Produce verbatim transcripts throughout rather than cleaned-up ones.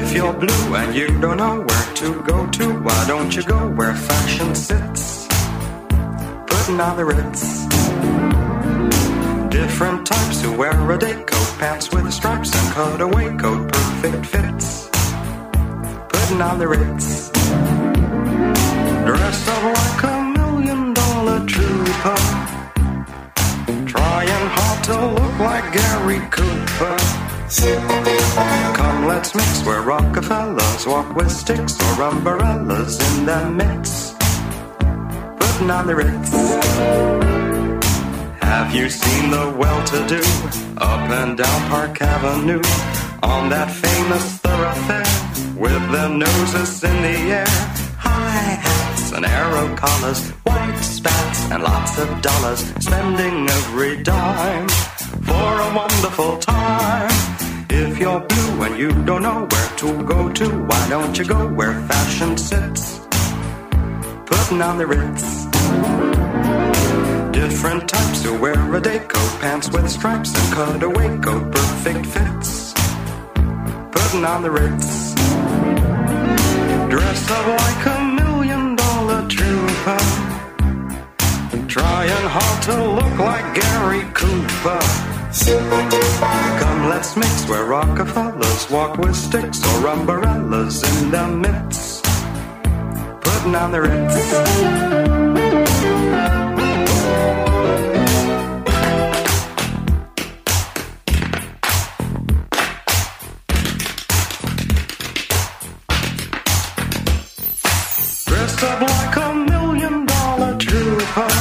If you're blue and you don't know where to go to, why don't you go where fashion sits? Putting on the Ritz. Different types who wear a day coat, pants with stripes and cutaway coat, perfect fits. Putting on the Ritz. Dressed up like a million dollar trooper, trying hard to look like Gary Cooper. Come, let's mix where Rockefellers walk with sticks or umbrellas in their midst. Putting on the Ritz. Have you seen the well-to-do up and down Park Avenue on that famous thoroughfare with their noses in the air? High hats and arrow collars, white spats and lots of dollars, spending every dime for a wonderful time. If you're blue and you don't know where to go to, why don't you go where fashion sits? Putting on the Ritz. Different types who wear a day coat, pants with stripes and cutaway coat, perfect fits. Putting on the Ritz. Dressed up like a million dollar trooper, trying hard to look like Gary Cooper. Come, let's mix where Rockefellers walk with sticks or umbrellas in their midst. Putting on the Ritz. Dressed up like a million dollar trooper,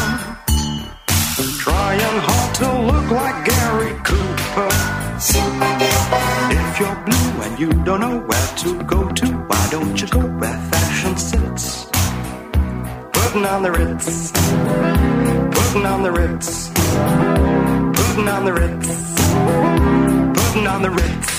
trying hard to look like Gary Cooper. If you're blue and you don't know where to go to, why don't you go where fashion sits? Putting on the Ritz. Putting on the Ritz. Putting on the Ritz. Putting on the Ritz.